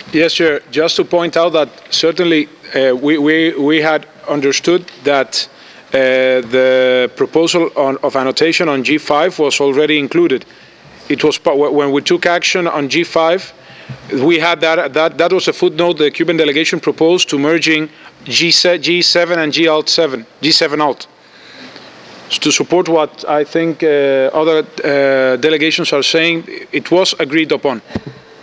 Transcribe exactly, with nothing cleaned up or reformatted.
Yes, sir. Just to point out that certainly uh, we, we, we had understood that uh, the proposal on, of annotation on G five was already included. It was when we took action on G five, we had that, that, that was a footnote the Cuban delegation proposed to merging G seven and G alt seven, G seven alt. To support what I think uh, other uh, delegations are saying, it was agreed upon.